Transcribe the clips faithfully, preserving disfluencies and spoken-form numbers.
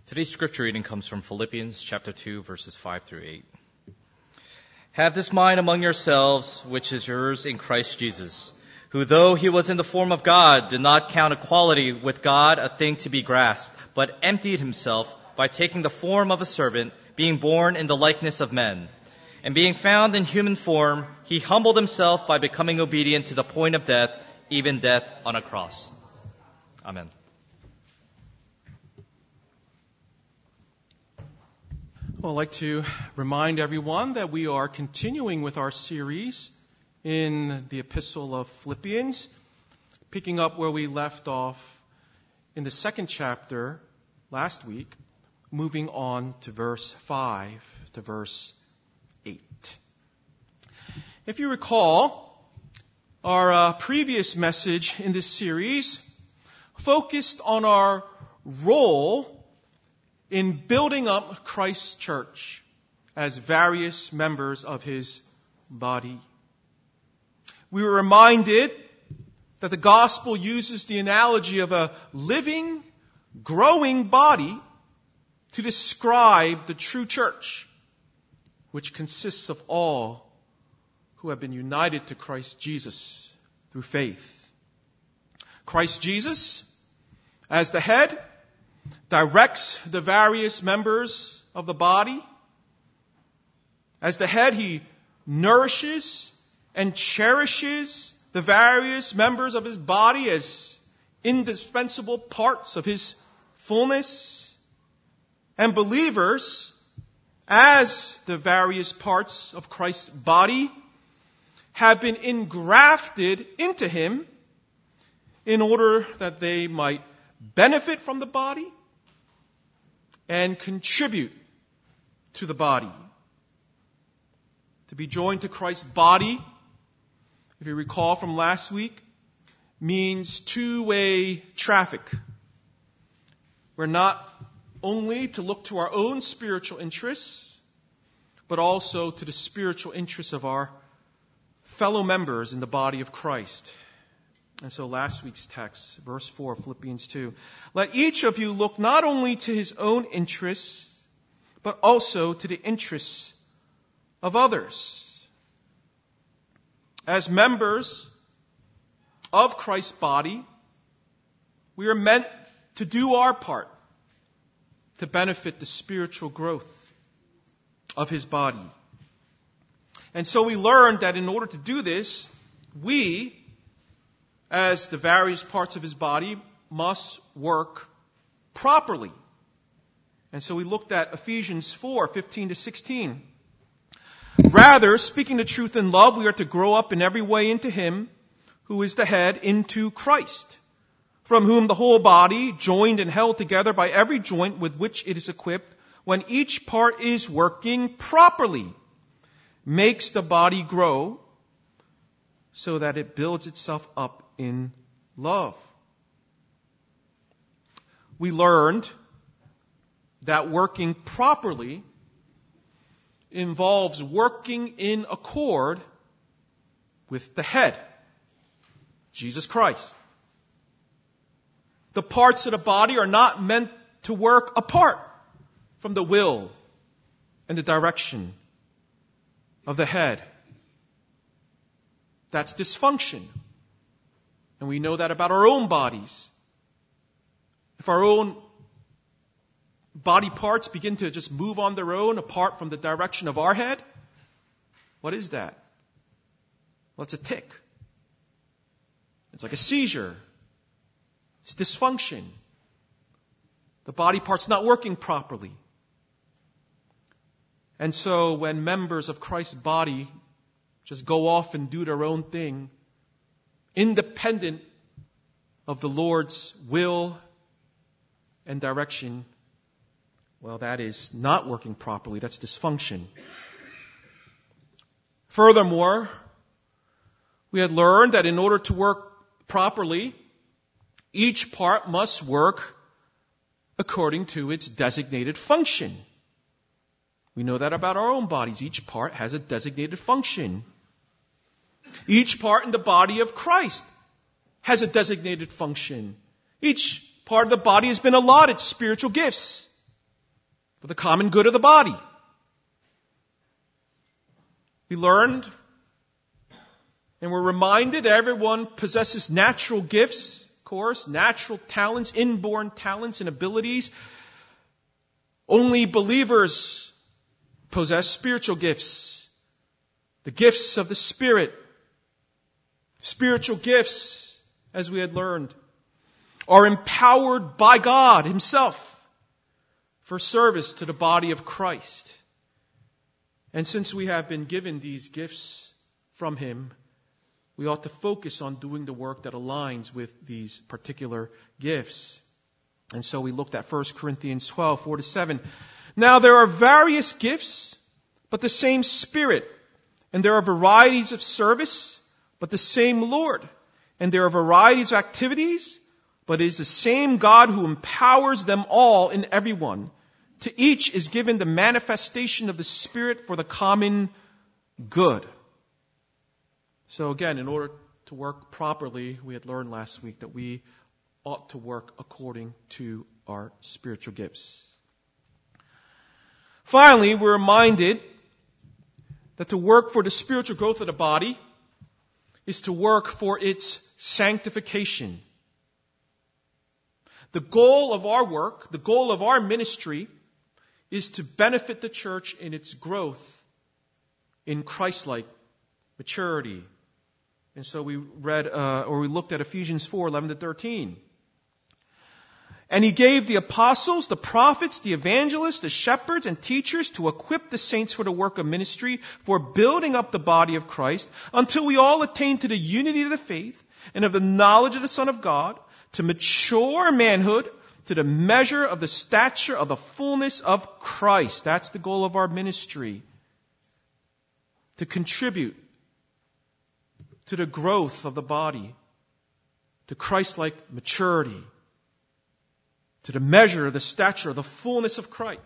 Today's scripture reading comes from Philippians chapter two, verses five through eight. Have this mind among yourselves, which is yours in Christ Jesus, who though he was in the form of God, did not count equality with God a thing to be grasped, but emptied himself by taking the form of a servant, being born in the likeness of men. And being found in human form, he humbled himself by becoming obedient to the point of death, even death on a cross. Amen. Well, I'd like to remind everyone that we are continuing with our series in the Epistle of Philippians, picking up where we left off in the second chapter last week, moving on to verse five to verse eight. If you recall, our uh, previous message in this series focused on our role in building up Christ's church as various members of his body. We were reminded that the gospel uses the analogy of a living, growing body to describe the true church, which consists of all who have been united to Christ Jesus through faith. Christ Jesus, as the head, directs the various members of the body. As the head, he nourishes and cherishes the various members of his body as indispensable parts of his fullness. And believers, as the various parts of Christ's body, have been engrafted into him in order that they might benefit from the body and contribute to the body. To be joined to Christ's body, if you recall from last week, means two-way traffic. We're not only to look to our own spiritual interests, but also to the spiritual interests of our fellow members in the body of Christ. And so last week's text, verse four, Philippians two. Let each of you look not only to his own interests, but also to the interests of others. As members of Christ's body, we are meant to do our part to benefit the spiritual growth of his body. And so we learned that in order to do this, we, as the various parts of his body, must work properly. And so we looked at Ephesians four, fifteen to sixteen. Rather, speaking the truth in love, we are to grow up in every way into him who is the head, into Christ, from whom the whole body, joined and held together by every joint with which it is equipped, when each part is working properly, makes the body grow so that it builds itself up in love. We learned that working properly involves working in accord with the head, Jesus Christ. The parts of the body are not meant to work apart from the will and the direction of the head. That's dysfunction. And we know that about our own bodies. If our own body parts begin to just move on their own apart from the direction of our head, what is that? Well, it's a tic. It's like a seizure. It's dysfunction. The body part's not working properly. And so when members of Christ's body just go off and do their own thing, independent of the Lord's will and direction, well, that is not working properly. That's dysfunction. Furthermore, we had learned that in order to work properly, each part must work according to its designated function. We know that about our own bodies. Each part has a designated function. Each part in the body of Christ has a designated function. Each part of the body has been allotted spiritual gifts for the common good of the body. We learned and we're reminded everyone possesses natural gifts, of course, natural talents, inborn talents and abilities. Only believers possess spiritual gifts, the gifts of the Spirit. Spiritual gifts, as we had learned, are empowered by God Himself for service to the body of Christ. And since we have been given these gifts from Him, we ought to focus on doing the work that aligns with these particular gifts. And so we looked at First Corinthians twelve, four to seven. Now there are various gifts, but the same Spirit. And there are varieties of service, but the same Lord. And there are varieties of activities, but it is the same God who empowers them all in everyone. To each is given the manifestation of the Spirit for the common good. So again, in order to work properly, we had learned last week that we ought to work according to our spiritual gifts. Finally, we're reminded that to work for the spiritual growth of the body is to work for its sanctification. The goal of our work, the goal of our ministry, is to benefit the church in its growth in Christ-like maturity. And so we read, uh, or we looked at Ephesians four, eleven to thirteen. And He gave the apostles, the prophets, the evangelists, the shepherds, and teachers to equip the saints for the work of ministry, for building up the body of Christ, until we all attain to the unity of the faith and of the knowledge of the Son of God, to mature manhood, to the measure of the stature of the fullness of Christ. That's the goal of our ministry. To contribute to the growth of the body, to Christ-like maturity, to the measure of the stature of the fullness of Christ.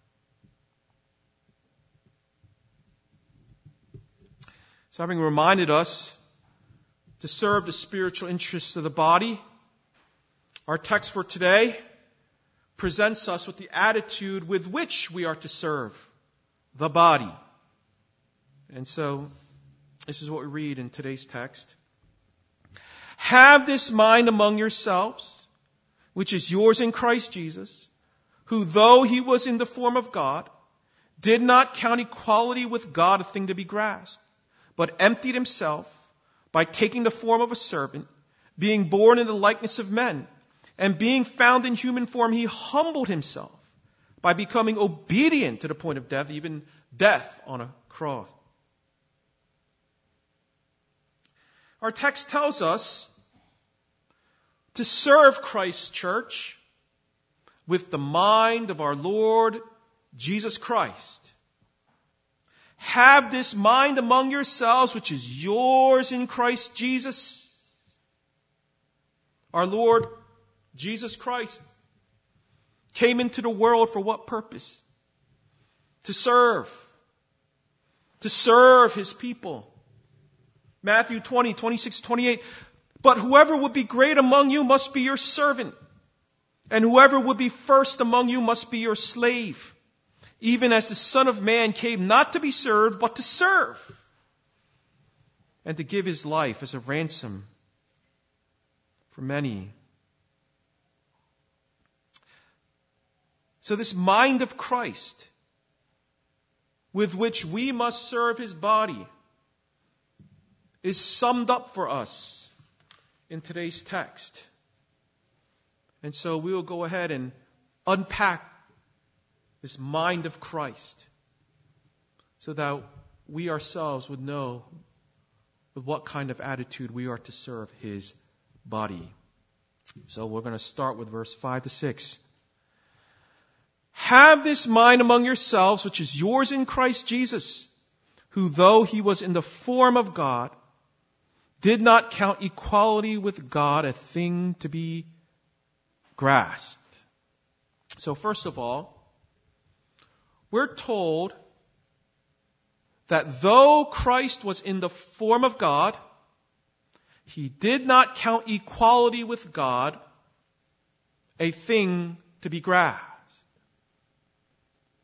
So having reminded us to serve the spiritual interests of the body, our text for today presents us with the attitude with which we are to serve the body. And so, this is what we read in today's text. Have this mind among yourselves, which is yours in Christ Jesus, who though He was in the form of God, did not count equality with God a thing to be grasped, but emptied Himself by taking the form of a servant, being born in the likeness of men, and being found in human form, He humbled Himself by becoming obedient to the point of death, even death on a cross. Our text tells us to serve Christ's church with the mind of our Lord Jesus Christ. Have this mind among yourselves, which is yours in Christ Jesus. Our Lord Jesus Christ came into the world for what purpose? To serve. To serve His people. Matthew twenty, twenty-six, twenty-eight. But whoever would be great among you must be your servant. And whoever would be first among you must be your slave. Even as the Son of Man came not to be served, but to serve. And to give His life as a ransom for many. So this mind of Christ, with which we must serve His body, is summed up for us in today's text. And so we will go ahead and unpack this mind of Christ so that we ourselves would know with what kind of attitude we are to serve His body. So we're going to start with verse five to six. Have this mind among yourselves, which is yours in Christ Jesus, who though He was in the form of God, did not count equality with God a thing to be grasped. So first of all, we're told that though Christ was in the form of God, He did not count equality with God a thing to be grasped.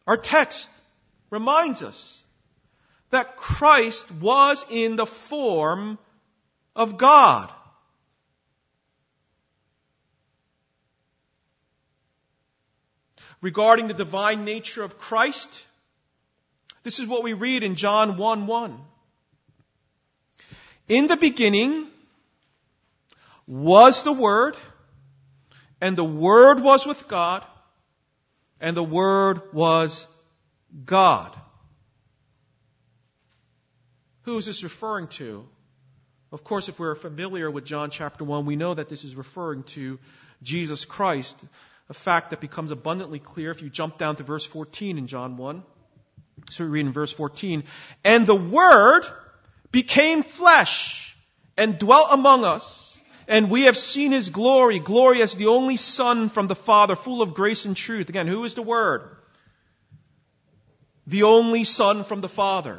Our text reminds us that Christ was in the form of God. Regarding the divine nature of Christ, this is what we read in John one one. In the beginning was the Word, and the Word was with God, and the Word was God. Who is this referring to? Of course, if we're familiar with John chapter one, we know that this is referring to Jesus Christ, a fact that becomes abundantly clear if you jump down to verse fourteen in John one. So we read in verse fourteen, and the Word became flesh and dwelt among us, and we have seen His glory, glory as the only Son from the Father, full of grace and truth. Again, who is the Word? The only Son from the Father,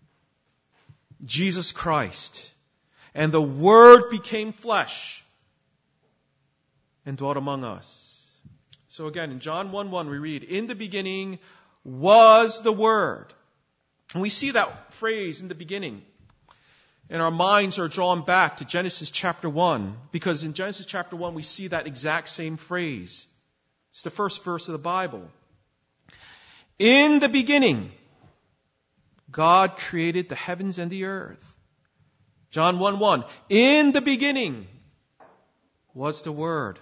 Jesus Christ. And the Word became flesh and dwelt among us. So again, in John one one we read, in the beginning was the Word. And we see that phrase, in the beginning. And our minds are drawn back to Genesis chapter one, because in Genesis chapter one we see that exact same phrase. It's the first verse of the Bible. In the beginning, God created the heavens and the earth. John one one, in the beginning was the Word.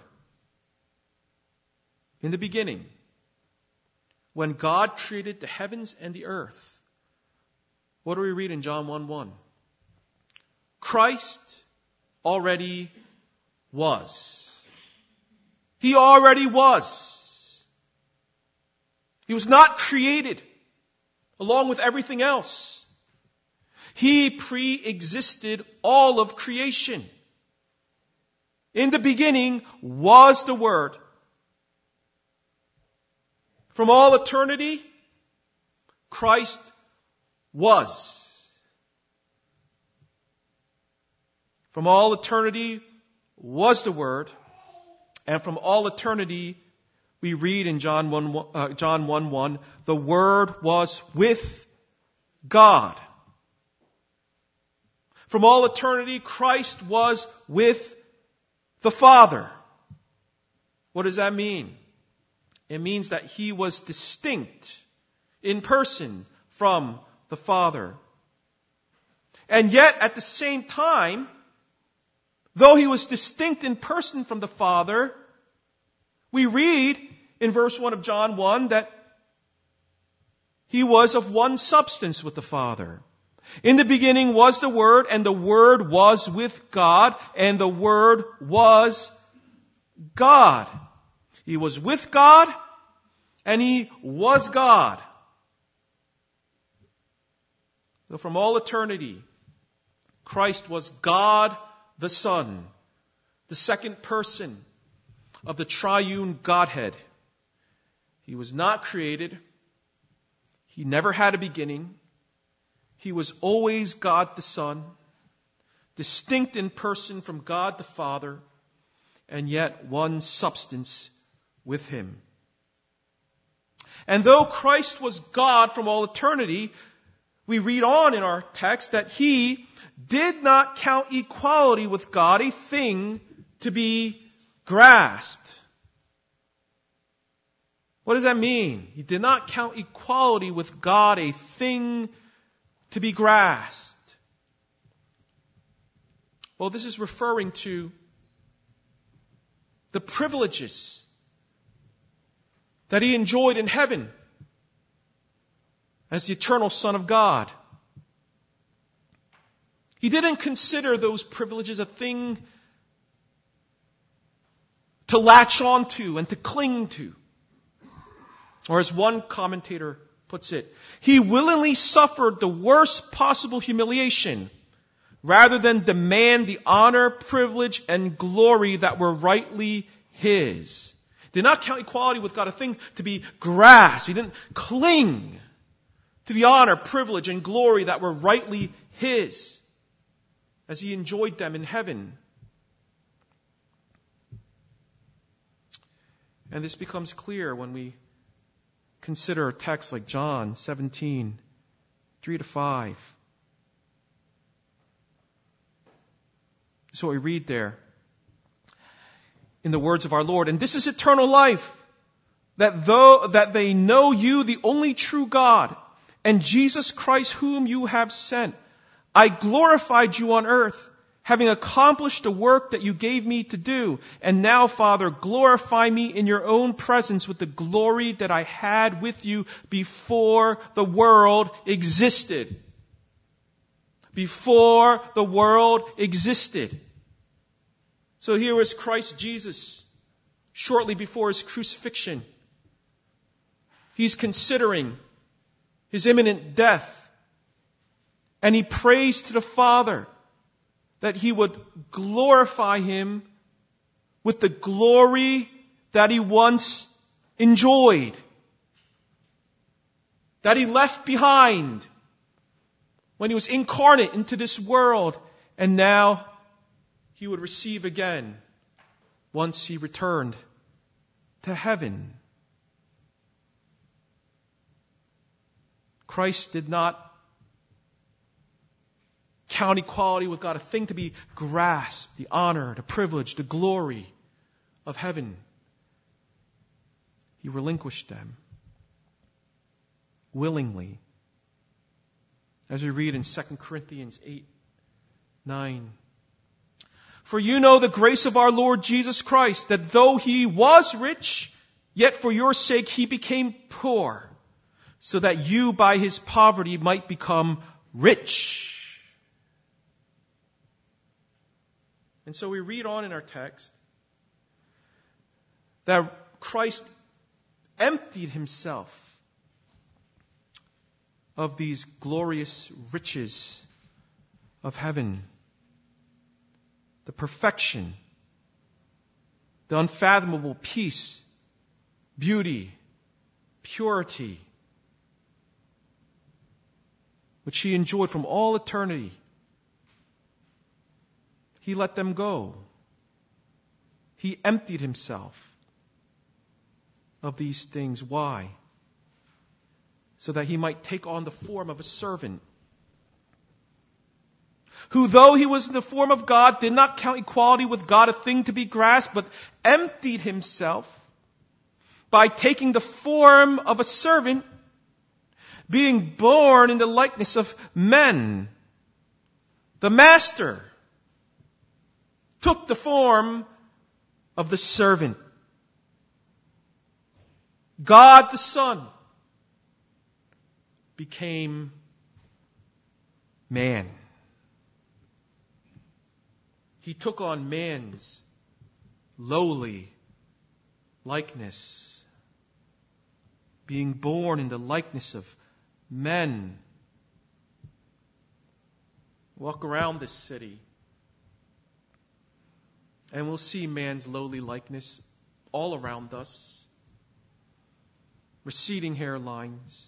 In the beginning, when God created the heavens and the earth, what do we read in John one one? Christ already was. He already was. He was not created along with everything else. He pre-existed all of creation. In the beginning was the Word. From all eternity, Christ was. From all eternity was the Word. And from all eternity, we read in John one, uh, John one one, the Word was with God. From all eternity, Christ was with the Father. What does that mean? It means that He was distinct in person from the Father. And yet, at the same time, though He was distinct in person from the Father, we read in verse one of John one that He was of one substance with the Father. In the beginning was the Word, and the Word was with God, and the Word was God. He was with God, and He was God. So from all eternity, Christ was God the Son, the second person of the triune Godhead. He was not created. He never had a beginning. He was always God the Son, distinct in person from God the Father, and yet one substance with Him. And though Christ was God from all eternity, we read on in our text that He did not count equality with God a thing to be grasped. What does that mean? He did not count equality with God a thing to be grasped. Well, this is referring to the privileges that He enjoyed in heaven as the eternal Son of God. He didn't consider those privileges a thing to latch onto and to cling to. Or as one commentator puts it, He willingly suffered the worst possible humiliation rather than demand the honor, privilege, and glory that were rightly His. He did not count equality with God a thing to be grasped. He didn't cling to the honor, privilege, and glory that were rightly His as He enjoyed them in heaven. And this becomes clear when we consider a text like John seventeen, three to five. That's what we read there in the words of our Lord. And this is eternal life, that though that they know you, the only true God, and Jesus Christ whom you have sent. I glorified you on earth, having accomplished the work that you gave me to do. And now, Father, glorify me in your own presence with the glory that I had with you before the world existed. Before the world existed. So here is Christ Jesus, shortly before his crucifixion. He's considering his imminent death. And he prays to the Father that he would glorify him with the glory that he once enjoyed, that he left behind when he was incarnate into this world, and now he would receive again once he returned to heaven. Christ did not count equality with God a thing to be grasped, the honor, the privilege, the glory of heaven. He relinquished them willingly. As we read in Second Corinthians eight, nine. For you know the grace of our Lord Jesus Christ, that though he was rich, yet for your sake he became poor, so that you by his poverty might become rich. And so we read on in our text that Christ emptied himself of these glorious riches of heaven, the perfection, the unfathomable peace, beauty, purity, which he enjoyed from all eternity. He let them go. He emptied himself of these things. Why? So that he might take on the form of a servant, who, though he was in the form of God, did not count equality with God a thing to be grasped, but emptied himself by taking the form of a servant, being born in the likeness of men. The Master took the form of the servant. God the Son became man. He took on man's lowly likeness, being born in the likeness of men. Walk around this city, and we'll see man's lowly likeness all around us. Receding hairlines,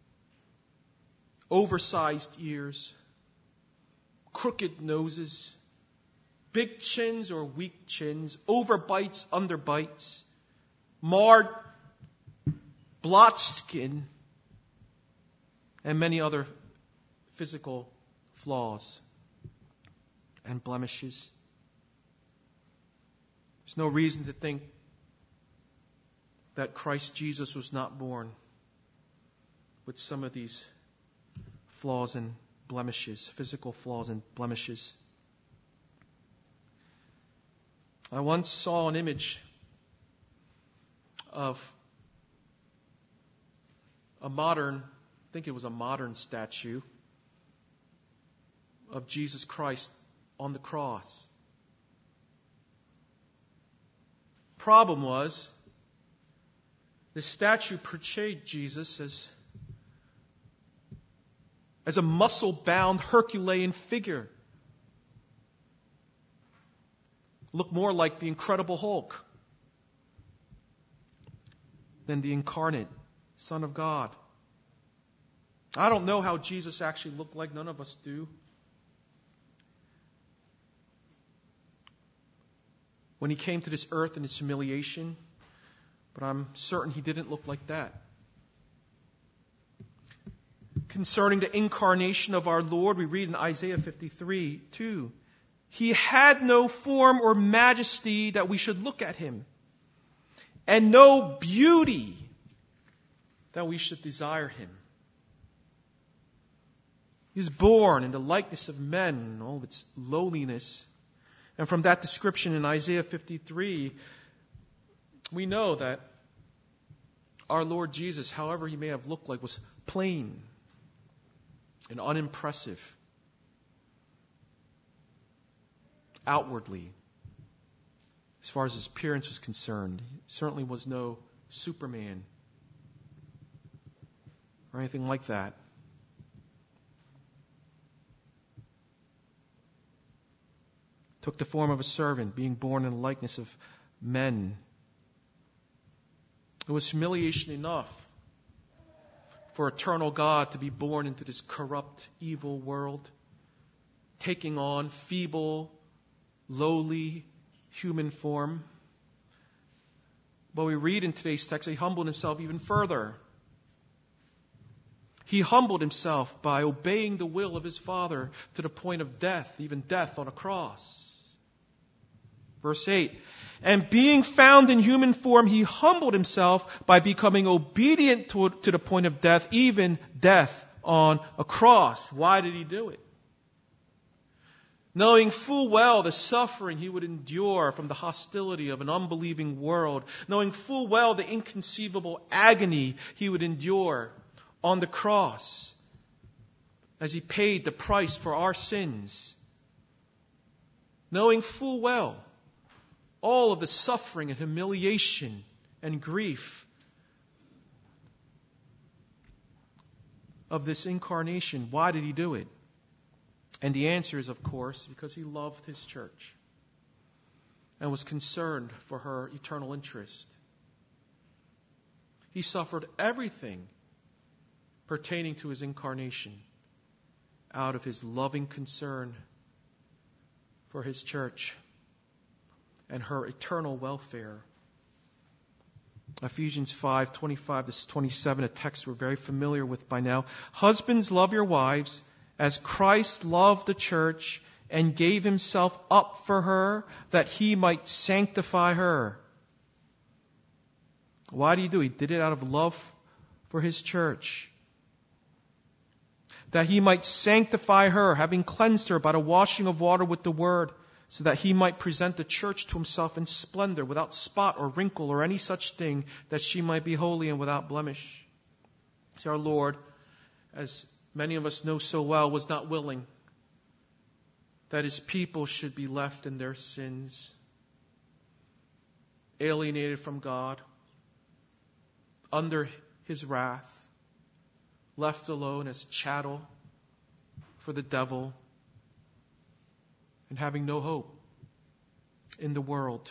oversized ears, crooked noses, big chins or weak chins, overbites, underbites, marred, blotched skin, and many other physical flaws and blemishes. There's no reason to think that Christ Jesus was not born with some of these flaws and blemishes, physical flaws and blemishes. I once saw an image of a modern, I think it was a modern statue of Jesus Christ on the cross. Problem was, the statue portrayed Jesus as, as a muscle-bound Herculean figure. Looked more like the Incredible Hulk than the incarnate Son of God. I don't know how Jesus actually looked like. None of us do. When he came to this earth in his humiliation, but I'm certain he didn't look like that. Concerning the incarnation of our Lord, we read in Isaiah fifty-three, two, He had no form or majesty that we should look at Him, and no beauty that we should desire Him. He was born in the likeness of men, in all of its lowliness. And from that description in Isaiah fifty-three, we know that our Lord Jesus, however He may have looked like, was plain and unimpressive outwardly, as far as His appearance was concerned. He certainly was no Superman or anything like that. Took the form of a servant, being born in the likeness of men. It was humiliation enough for eternal God to be born into this corrupt, evil world, taking on feeble, lowly human form. But we read in today's text that He humbled Himself even further. He humbled Himself by obeying the will of His Father to the point of death, even death on a cross. Verse eight, and being found in human form, He humbled Himself by becoming obedient to, to the point of death, even death on a cross. Why did He do it? Knowing full well the suffering He would endure from the hostility of an unbelieving world, knowing full well the inconceivable agony He would endure on the cross as He paid the price for our sins, knowing full well all of the suffering and humiliation and grief of this incarnation. Why did He do it? And the answer is, of course, because He loved His church and was concerned for her eternal interest. He suffered everything pertaining to His incarnation out of His loving concern for His church and her eternal welfare. Ephesians five, twenty-five to twenty-seven, a text we're very familiar with by now. Husbands, love your wives as Christ loved the church and gave Himself up for her, that He might sanctify her. Why do you do it? He did it out of love for His church. That He might sanctify her, having cleansed her by the washing of water with the word, so that He might present the church to Himself in splendor, without spot or wrinkle or any such thing, that she might be holy and without blemish. See, our Lord, as many of us know so well, was not willing that His people should be left in their sins, alienated from God, under His wrath, left alone as chattel for the devil, and having no hope in the world.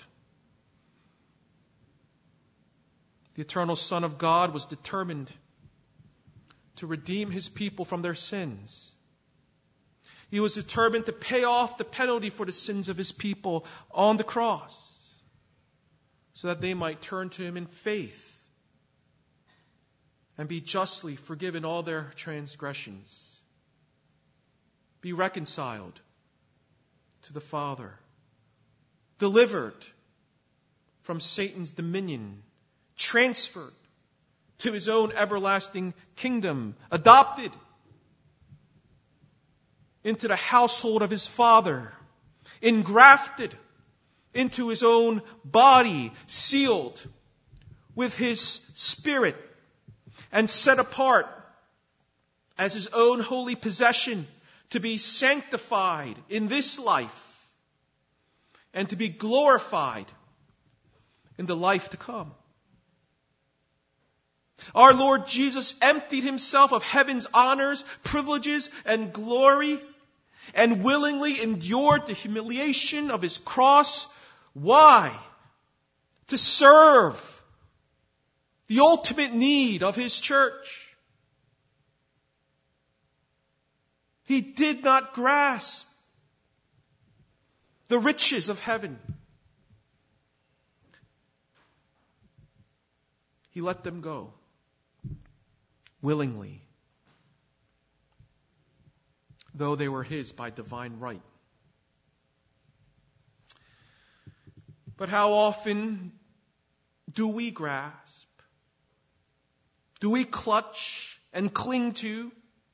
The eternal Son of God was determined to redeem His people from their sins. He was determined to pay off the penalty for the sins of His people on the cross, so that they might turn to Him in faith and be justly forgiven all their transgressions, be reconciled to the Father, delivered from Satan's dominion, transferred to His own everlasting kingdom, adopted into the household of His Father, engrafted into His own body, sealed with His Spirit, and set apart as His own holy possession, to be sanctified in this life and to be glorified in the life to come. Our Lord Jesus emptied Himself of heaven's honors, privileges, and glory, and willingly endured the humiliation of His cross. Why? To serve the ultimate need of His church. He did not grasp the riches of heaven. He let them go willingly though they were his by divine right. But how often do we grasp? Do we clutch and cling to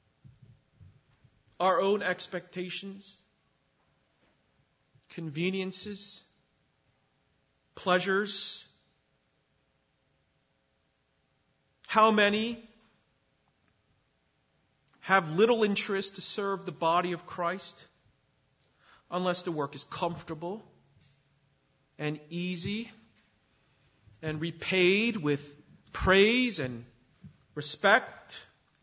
our own expectations, conveniences, pleasures? How many have little interest to serve the body of Christ unless the work is comfortable and easy and repaid with praise and respect?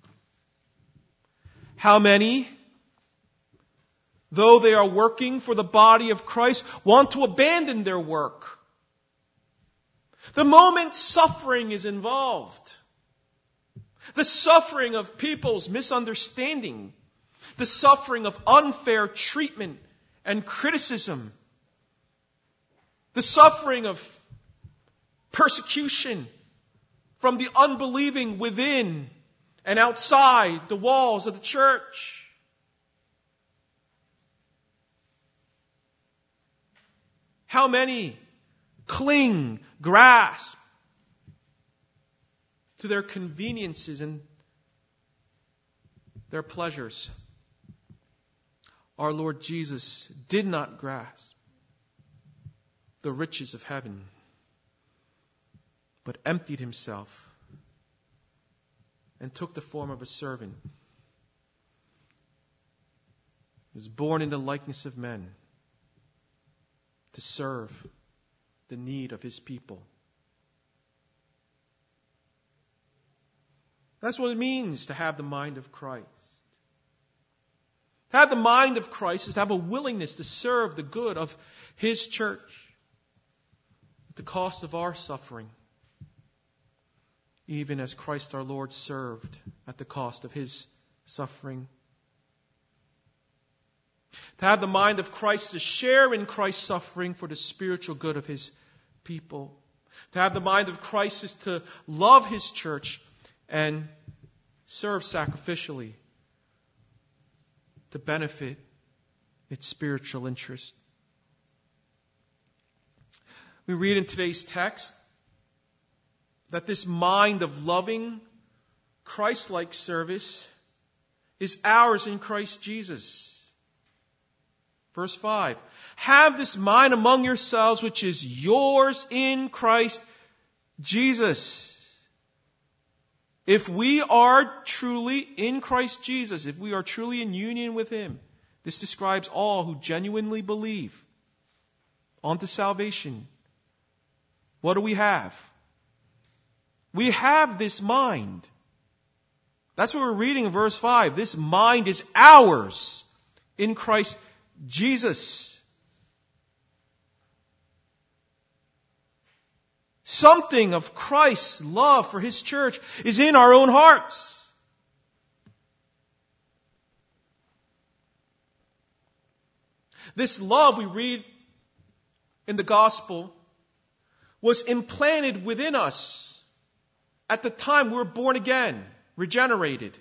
How many, though they are working for the body of Christ, want to abandon their work the moment suffering is involved? The suffering of people's misunderstanding, the suffering of unfair treatment and criticism, the suffering of persecution from the unbelieving within and outside the walls of the church. How many cling, grasp to their conveniences and their pleasures? Our Lord Jesus did not grasp the riches of heaven, but emptied himself and took the form of a servant. He was born in the likeness of men to serve the need of his people. That's what it means to have the mind of Christ. To have the mind of Christ is to have a willingness to serve the good of his church at the cost of our suffering, even as Christ our Lord served at the cost of his suffering. To have the mind of Christ is to share in Christ's suffering for the spiritual good of his people. To have the mind of Christ is to love his church and serve sacrificially to benefit its spiritual interest. We read in today's text that this mind of loving, Christ-like service is ours in Christ Jesus. Verse five, have this mind among yourselves which is yours in Christ Jesus. If we are truly in Christ Jesus, if we are truly in union with him, this describes all who genuinely believe unto salvation. What do we have? We have this mind. That's what we're reading in verse five. This mind is ours in Christ Jesus. Something of Christ's love for his church is in our own hearts. This love we read in the gospel was implanted within us at the time we were born again, regenerated.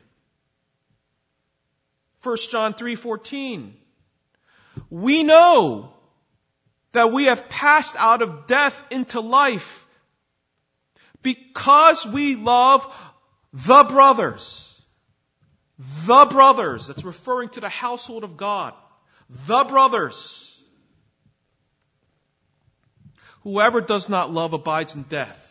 First John three fourteen. We know that we have passed out of death into life because we love the brothers. The brothers. That's referring to the household of God. The brothers. Whoever does not love abides in death.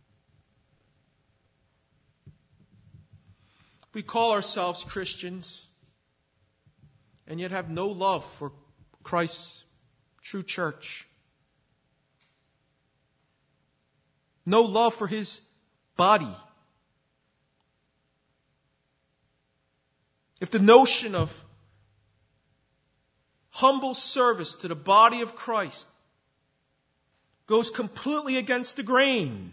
We call ourselves Christians and yet have no love for Christ's true church. No love for his body. If the notion of humble service to the body of Christ goes completely against the grain,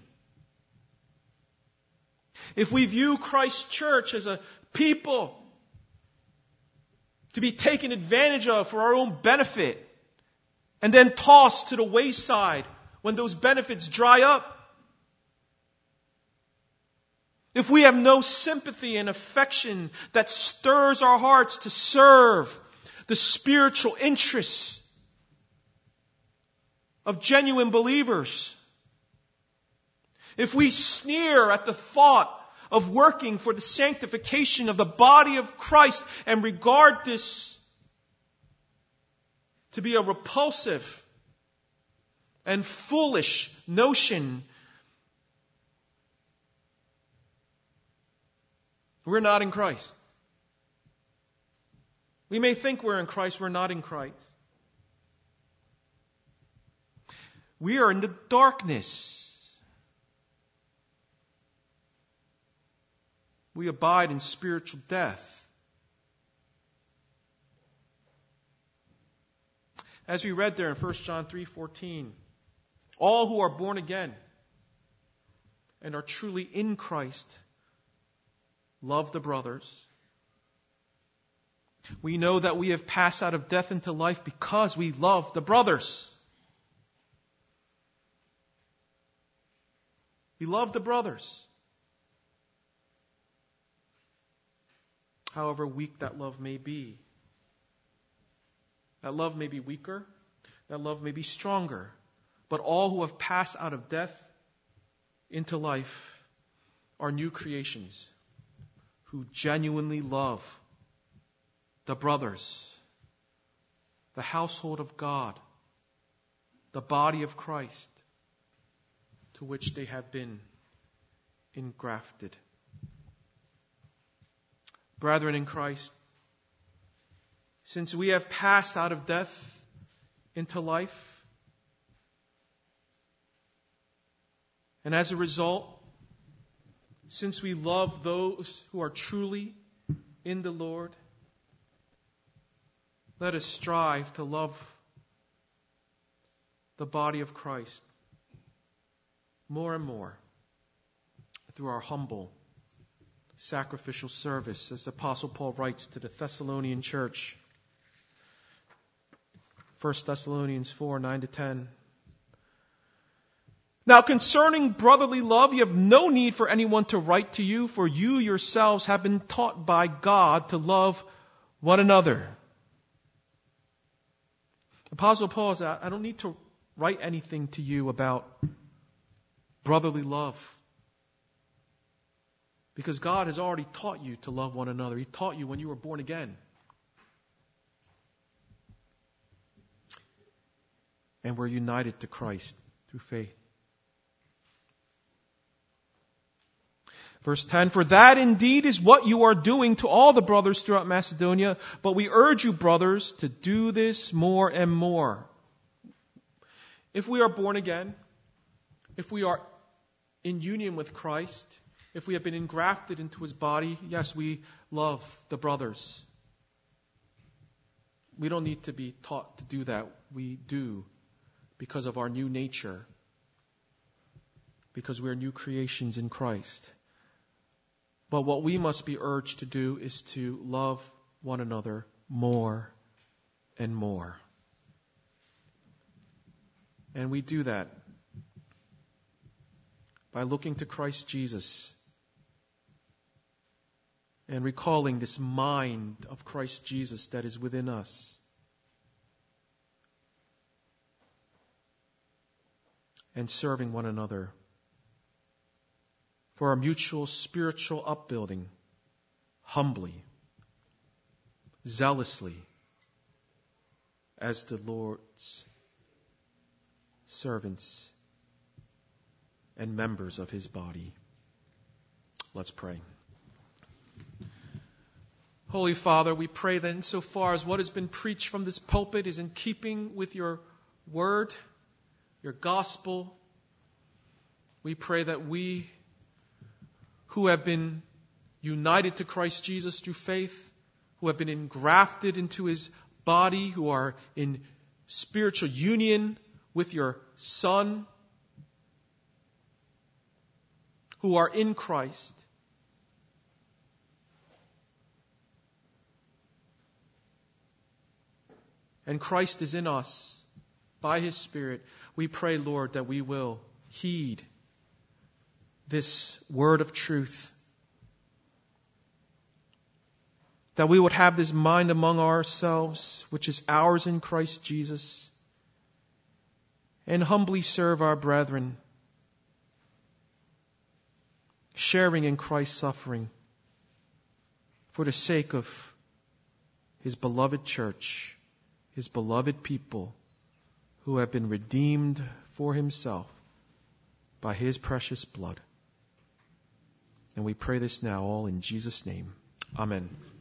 if we view Christ's church as a people to be taken advantage of for our own benefit and then tossed to the wayside when those benefits dry up, if we have no sympathy and affection that stirs our hearts to serve the spiritual interests of genuine believers, if we sneer at the thought of working for the sanctification of the body of Christ and regard this to be a repulsive and foolish notion, we're not in Christ. We may think we're in Christ, we're not in Christ. We are in the darkness. We abide in spiritual death. As we read there in First John three fourteen, all who are born again and are truly in Christ love the brothers. We know that we have passed out of death into life because we love the brothers. We love the brothers. However weak that love may be. That love may be weaker. That love may be stronger. But all who have passed out of death into life are new creations who genuinely love the brothers, the household of God, the body of Christ, to which they have been engrafted. Brethren in Christ, since we have passed out of death into life, and as a result, since we love those who are truly in the Lord, let us strive to love the body of Christ more and more through our humble sacrificial service, as the Apostle Paul writes to the Thessalonian church. First Thessalonians four, nine to ten. Now concerning brotherly love, you have no need for anyone to write to you, for you yourselves have been taught by God to love one another. Apostle Paul says, I don't need to write anything to you about brotherly love. Because God has already taught you to love one another. He taught you when you were born again. And we're united to Christ through faith. Verse ten, for that indeed is what you are doing to all the brothers throughout Macedonia, but we urge you, brothers, to do this more and more. If we are born again, if we are in union with Christ, if we have been engrafted into His body, yes, we love the brothers. We don't need to be taught to do that. We do because of our new nature, because we're new creations in Christ. But what we must be urged to do is to love one another more and more. And we do that by looking to Christ Jesus and recalling this mind of Christ Jesus that is within us. And serving one another for our mutual spiritual upbuilding, humbly, zealously, as the Lord's servants and members of His body. Let's pray. Holy Father, we pray that insofar as what has been preached from this pulpit is in keeping with your word, your gospel, we pray that we who have been united to Christ Jesus through faith, who have been engrafted into His body, who are in spiritual union with your Son, who are in Christ, and Christ is in us by His Spirit, we pray, Lord, that we will heed this word of truth that we would have this mind among ourselves, which is ours in Christ Jesus, and humbly serve our brethren, sharing in Christ's suffering for the sake of His beloved church, His beloved people who have been redeemed for Himself by His precious blood. And we pray this now all in Jesus' name. Amen.